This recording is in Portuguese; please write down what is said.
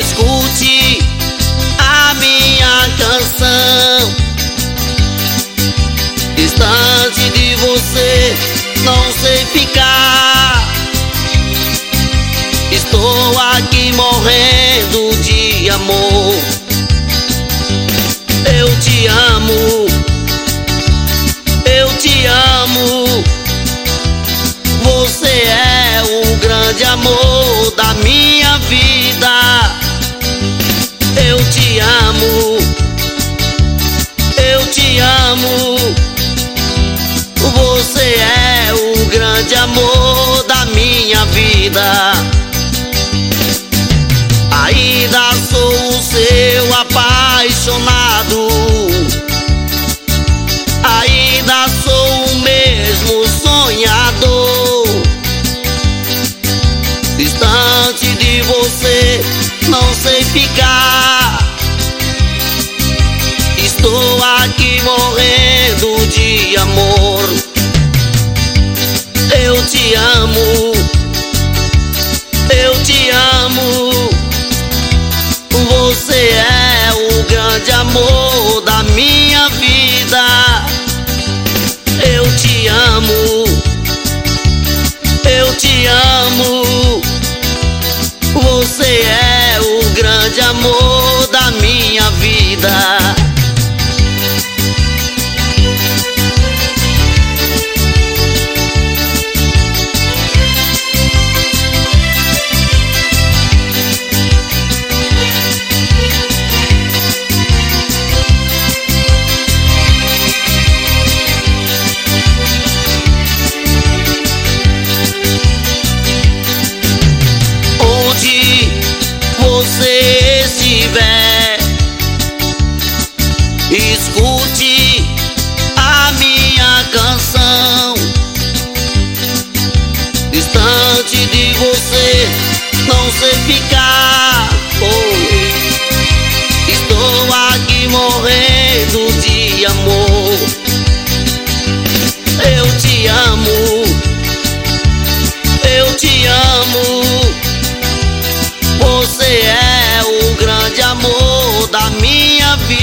Escute a minha canção. Distante de você, não sei ficar. Estou aqui morrendo de amor. Eu te amo, eu te amo. Você é o grande amor da minha vida. Eu te amo, eu te amo. Você é o grande amor da minha vida. Ainda sou o seu apaixonado. Ainda sou o mesmo sonhador. Distante de você, não sei ficar. Estou aqui morrendo de amor. Eu te amo, eu te amo. Você é o grande amor da minha vida. Eu te amo, eu te amo. Você é o grande amor da minha vida. Você estiver, escute a minha canção. Distante de você, não sei ficar. Estou aqui morrendo de amor. Eu te amo, eu te amo. Você é o grande amor da minha vida.